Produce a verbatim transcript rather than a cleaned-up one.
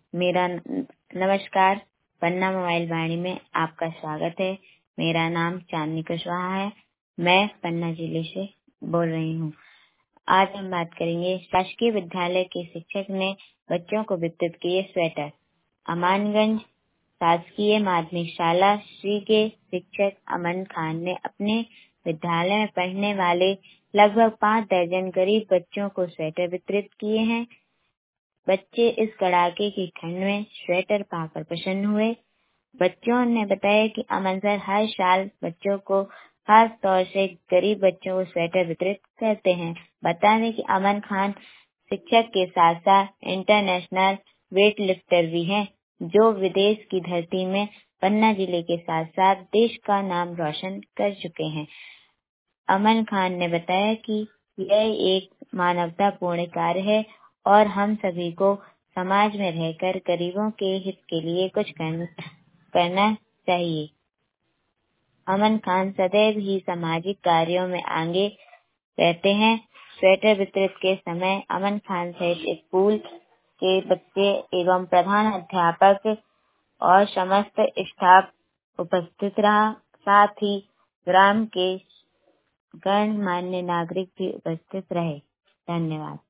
मेरा न- नमस्कार। पन्ना मोबाइल वाणी में आपका स्वागत है। मेरा नाम चांदनी कुशवाहा है। मैं पन्ना जिले से बोल रही हूँ। आज हम बात करेंगे, शासकीय विद्यालय के शिक्षक ने बच्चों को वितरित किए स्वेटर। अमानगंज शासकीय माध्यमिक शाला श्री के शिक्षक अमन खान ने अपने विद्यालय में पढ़ने वाले लगभग पाँच दर्जन गरीब बच्चों को स्वेटर वितरित किए हैं। बच्चे इस कड़ाके की ठंड में स्वेटर पाकर प्रसन्न हुए। बच्चों ने बताया कि अमन सर हर साल बच्चों को, खास तौर से गरीब बच्चों को स्वेटर वितरित करते हैं। बता दें कि अमन खान शिक्षक के साथ साथ इंटरनेशनल वेट लिफ्टर भी हैं, जो विदेश की धरती में पन्ना जिले के साथ साथ देश का नाम रोशन कर चुके हैं। अमन खान ने बताया कि यह एक मानवतापूर्ण कार्य है और हम सभी को समाज में रहकर गरीबों के हित के लिए कुछ करना चाहिए। अमन खान सदैव ही सामाजिक कार्यों में आगे रहते हैं। स्वेटर वितरित के समय अमन खान सहित स्कूल के बच्चे एवं प्रधान अध्यापक और समस्त स्टाफ उपस्थित रहा। साथ ही ग्राम के गणमान्य नागरिक भी उपस्थित रहे। धन्यवाद।